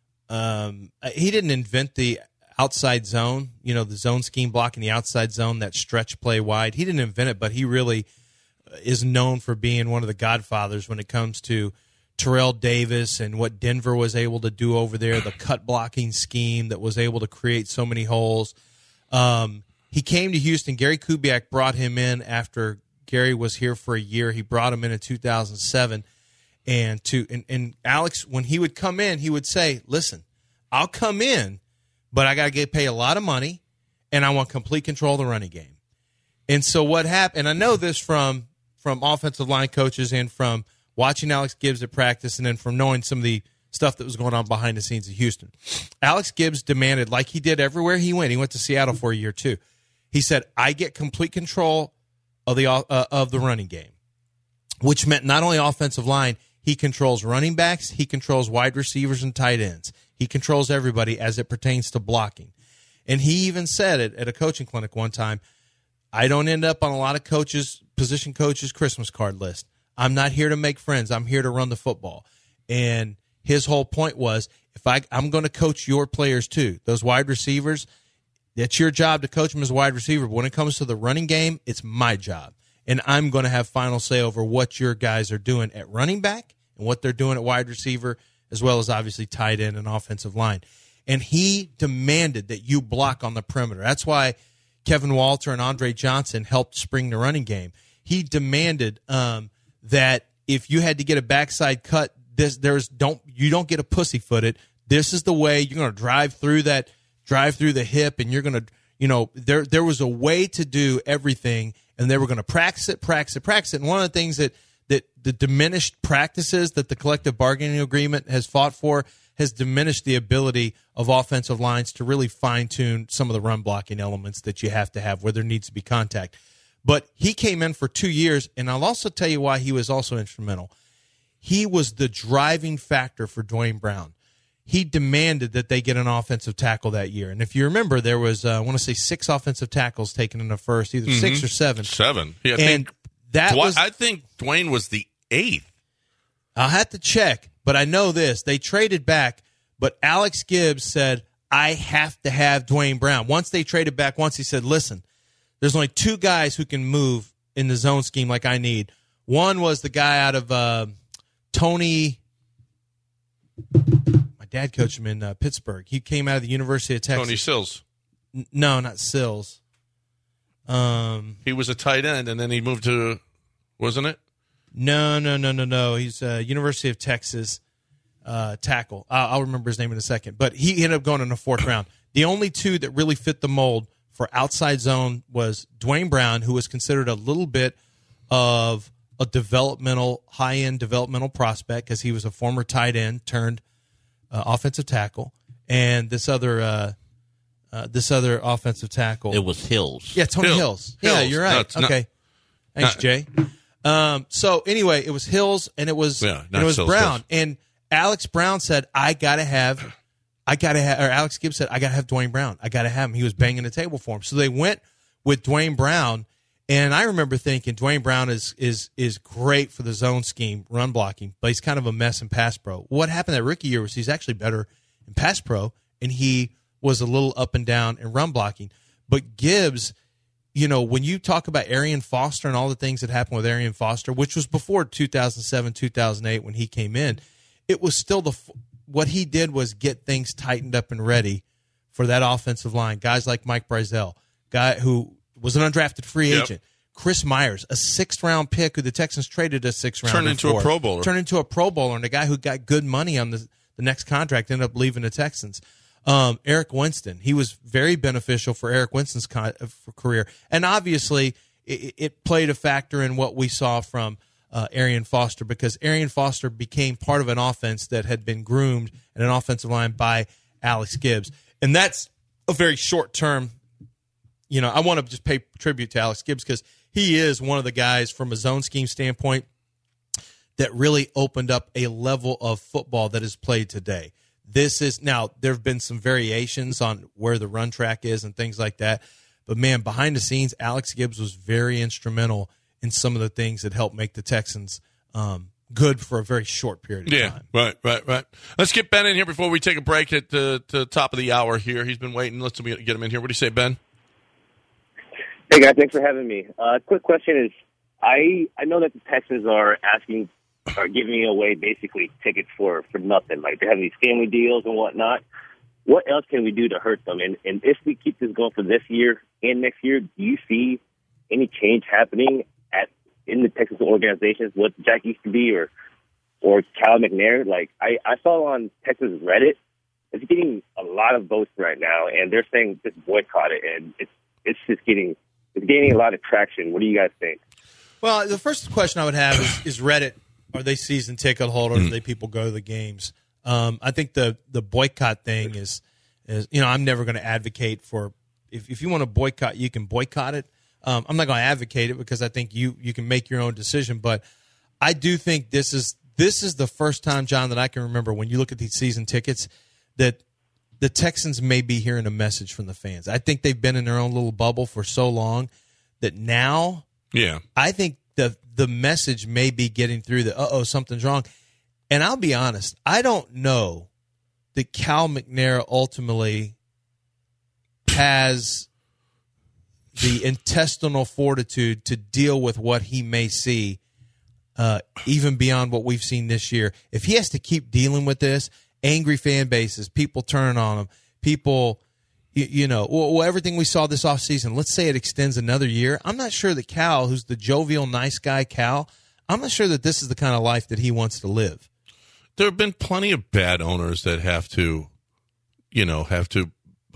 um, – he didn't invent the outside zone, you know, the zone scheme blocking the outside zone, that stretch play wide. He didn't invent it, but he really is known for being one of the godfathers when it comes to Terrell Davis and what Denver was able to do over there, the cut blocking scheme that was able to create so many holes. Um, he came to Houston. Gary Kubiak brought him in after Gary was here for a year. He brought him in in two thousand seven. And to and, and Alex, when he would come in, he would say, listen, I'll come in, but I got to get paid a lot of money, and I want complete control of the running game. And so what happened, and I know this from from offensive line coaches and from watching Alex Gibbs at practice and then from knowing some of the stuff that was going on behind the scenes at Houston. Alex Gibbs demanded, like he did everywhere he went, he went to Seattle for a year too. He said, I get complete control of the uh, of the running game, which meant not only offensive line, he controls running backs, he controls wide receivers and tight ends. He controls everybody as it pertains to blocking. And he even said it at a coaching clinic one time, I don't end up on a lot of coaches, position coaches' Christmas card list. I'm not here to make friends. I'm here to run the football. And his whole point was, if I, I'm going to coach your players too, those wide receivers, it's your job to coach them as a wide receiver. But when it comes to the running game, it's my job. And I'm going to have final say over what your guys are doing at running back and what they're doing at wide receiver, as well as obviously tight end and offensive line. And he demanded that you block on the perimeter. That's why Kevin Walter and Andre Johnson helped spring the running game. He demanded um, that if you had to get a backside cut, this there's don't you don't get a pussyfooted. This is the way you're going to drive through that, drive through the hip, and you're going to, you know, there there was a way to do everything, and they were going to practice it, practice it, practice it. And one of the things that that the diminished practices that the collective bargaining agreement has fought for has diminished the ability of offensive lines to really fine tune some of the run blocking elements that you have to have where there needs to be contact. But he came in for two years, and I'll also tell you why he was also instrumental. He was the driving factor for Dwayne Brown. He demanded that they get an offensive tackle that year. And if you remember, there was, uh, I want to say, six offensive tackles taken in the first, either mm-hmm. six or seven. Seven. Yeah, I and think, that Dw- was, I think Dwayne was the eighth. I'll have to check, but I know this. They traded back, but Alex Gibbs said, I have to have Dwayne Brown. Once they traded back, once he said, listen, there's only two guys who can move in the zone scheme like I need. One was the guy out of uh, Tony. My dad coached him in uh, Pittsburgh. He came out of the University of Texas. Tony Sills. N- no, not Sills. Um, he was a tight end, and then he moved to, wasn't it? No, no, no, no, no. He's uh, University of Texas uh, tackle. I'll, I'll remember his name in a second. But he ended up going in the fourth round. The only two that really fit the mold for outside zone was Dwayne Brown, who was considered a little bit of a developmental, high-end developmental prospect because he was a former tight end turned uh, offensive tackle, and this other uh, uh, this other offensive tackle. It was Hills. Yeah, Tony Hill. Hills. Hills. Yeah, you're right. No, okay, not, thanks, not, Jay. Um, so anyway, it was Hills, and it was yeah, and it was Hills, Brown, Hills. and Alex Brown said, "I gotta have." I got to have, or Alex Gibbs said, I got to have Dwayne Brown. I got to have him. He was banging the table for him. So they went with Dwayne Brown, and I remember thinking Dwayne Brown is is is great for the zone scheme, run blocking, but he's kind of a mess in pass pro. What happened that rookie year was he's actually better in pass pro, and he was a little up and down in run blocking. But Gibbs, you know, when you talk about Arian Foster and all the things that happened with Arian Foster, which was before two thousand seven, two thousand eight when he came in, it was still the – what he did was get things tightened up and ready for that offensive line. Guys like Mike Brazel, guy who was an undrafted free Yep. agent. Chris Myers, a sixth-round pick who the Texans traded a sixth-rounder Turned into for. a Pro Bowler. Turned into a Pro Bowler, and a guy who got good money on the, the next contract, ended up leaving the Texans. Um, Eric Winston, he was very beneficial for Eric Winston's co- for career. And obviously, it, it played a factor in what we saw from uh, Arian Foster, because Arian Foster became part of an offense that had been groomed and an offensive line by Alex Gibbs. And that's a very short term. You know, I want to just pay tribute to Alex Gibbs because he is one of the guys from a zone scheme standpoint that really opened up a level of football that is played today. This is now there have been some variations on where the run track is and things like that. But, man, behind the scenes, Alex Gibbs was very instrumental in some of the things that helped make the Texans um, good for a very short period of yeah, time. Yeah, right, right, right. Let's get Ben in here before we take a break at the, the top of the hour here. He's been waiting. Let's get him in here. What do you say, Ben? Hey, guys. Thanks for having me. Uh, quick question is, I I know that the Texans are asking are giving away basically tickets for, for nothing. Like they're having these family deals and whatnot. What else can we do to hurt them? And and if we keep this going for this year and next year, do you see any change happening at in the Texas organizations, what Jack Easterby or or Cal McNair? Like I, I saw on Texas Reddit, it's getting a lot of votes right now, and they're saying just boycott it, and it's it's just getting it's gaining a lot of traction. What do you guys think? Well, the first question I would have is, is Reddit. Are they season ticket holders? Mm. Are they people go to the games? Um, I think the the boycott thing is, is you know, I'm never going to advocate for if, if you want to boycott, you can boycott it. Um, I'm not going to advocate it because I think you you can make your own decision. But I do think this is this is the first time, John, that I can remember when you look at these season tickets that the Texans may be hearing a message from the fans. I think they've been in their own little bubble for so long that now, yeah, I think the the message may be getting through that, uh-oh, something's wrong. And I'll be honest, I don't know that Cal McNair ultimately has the intestinal fortitude to deal with what he may see, uh, even beyond what we've seen this year. If he has to keep dealing with this, angry fan bases, people turning on him, people, you, you know, well, everything we saw this offseason, let's say it extends another year. I'm not sure that Cal, who's the jovial, nice guy Cal, I'm not sure that this is the kind of life that he wants to live. There have been plenty of bad owners that have to, you know, have to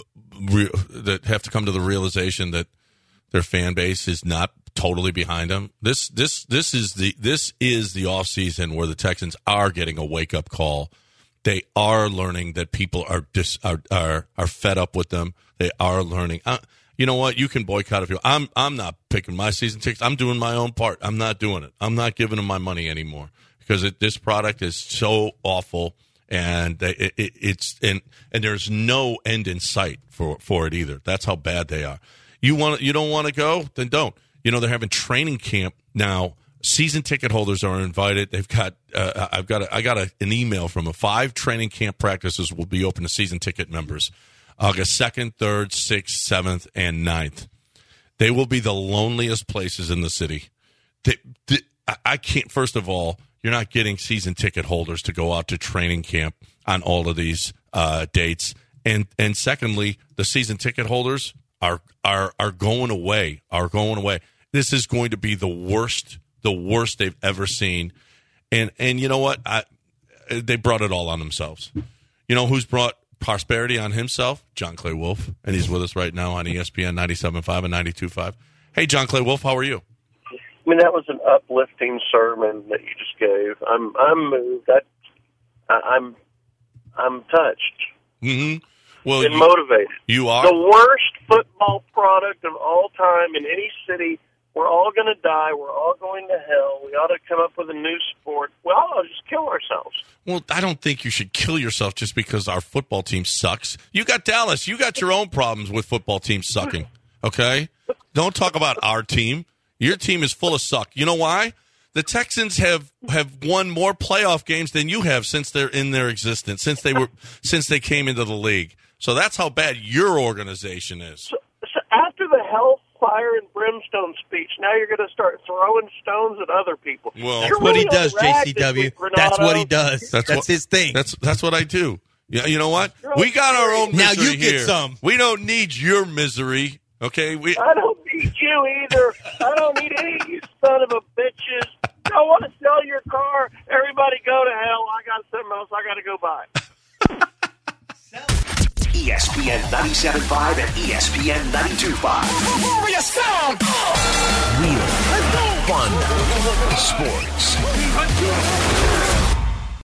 re- that have to come to the realization that their fan base is not totally behind them. This this this is the this is the offseason where the Texans are getting a wake up call. They are learning that people are dis, are, are are fed up with them. They are learning. Uh, you know what? You can boycott if you. I'm I'm not picking my season tickets. I'm doing my own part. I'm not doing it. I'm not giving them my money anymore because it, this product is so awful, and it, it, it's and and there's no end in sight for, for it either. That's how bad they are. You want you don't want to go? Then don't. You know they're having training camp now. Season ticket holders are invited. They've got. Uh, I've got. A, I got a, an email from a five training camp practices will be open to season ticket members, August second, third, sixth, seventh, and ninth. They will be the loneliest places in the city. They, they, I can't. First of all, you're not getting season ticket holders to go out to training camp on all of these uh, dates, and and secondly, the season ticket holders are are are going away. Are going away. This is going to be the worst. The worst they've ever seen, and and you know what? I, they brought it all on themselves. You know who's brought prosperity on himself? John Clay Wolfe, and he's with us right now on E S P N ninety-seven point five and ninety-two point five. Hey, John Clay Wolfe, how are you? I mean, that was an uplifting sermon that you just gave. I'm I'm moved. I, I, I'm I'm touched. Mm-hmm. Well, and you, motivated. You are the worst football product of all time in any city. We're all going to die. We're all going to hell. We ought to come up with a new sport. We ought to just kill ourselves. Well, I don't think you should kill yourself just because our football team sucks. You got Dallas. You got your own problems with football teams sucking, okay? Don't talk about our team. Your team is full of suck. You know why? The Texans have, have won more playoff games than you have since they're in their existence, since they were since they came into the league. So that's how bad your organization is. So, so after the hell fire and brimstone speech, now you're going to start throwing stones at other people. Well, that's what he does, J C W. That's what he does. That's, that's what, his thing. That's that's what I do. Yeah, you know what? We got our own misery now you get here. Some. We don't need your misery. Okay, we. I don't need you either. I don't need any of you son of a bitches. You don't want to sell your car? Everybody go to hell. I got something else I got to go buy. E S P N ninety-seven point five and E S P N ninety-two point five. Warrior sound! Real, fun, sports.